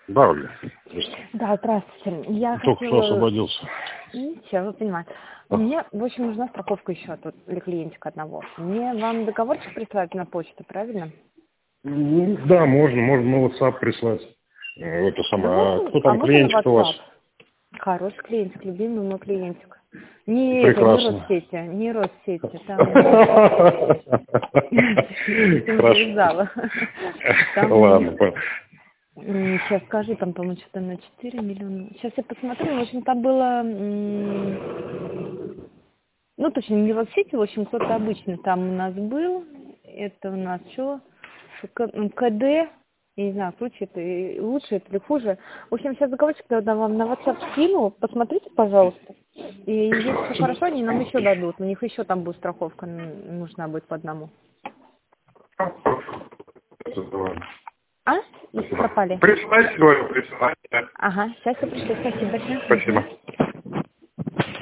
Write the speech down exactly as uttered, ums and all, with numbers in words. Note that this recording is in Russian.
Да, Ольга. Здравствуйте. Да, здравствуйте. Я Только хотела... что освободился. Ничего, вы понимаете. А. Мне, в общем, нужна страховка еще тут для клиентика одного. Мне вам договорчик прислать на почту, правильно? Ну, да, можно, можно на WhatsApp прислать. Э, Это самое. А Ну, кто а там можно на клиентик у вас? WhatsApp? Хороший клиентик, любимый мой клиентик. Не это, не Прекрасно. Россети, не Россети, там... Хорошо. Там у Ладно, них... понял. Сейчас скажу, там, по-моему, что-то на четыре миллиона. Сейчас я посмотрю, в общем, там было... Ну, точно, не Россети, в общем, кто-то обычный там у нас был. Это у нас что? КД. Я не знаю, круче это, и лучше это или хуже. В общем, сейчас договорчик тогда вам на WhatsApp скину. Посмотрите, пожалуйста. И если все хорошо, они нам еще дадут. У них еще там будет страховка, н- нужна будет по одному. А? Спасибо. Пропали. Присылайте, говорю, присылайте. Ага, сейчас я пришлю. Спасибо большое. Спасибо. Мгм.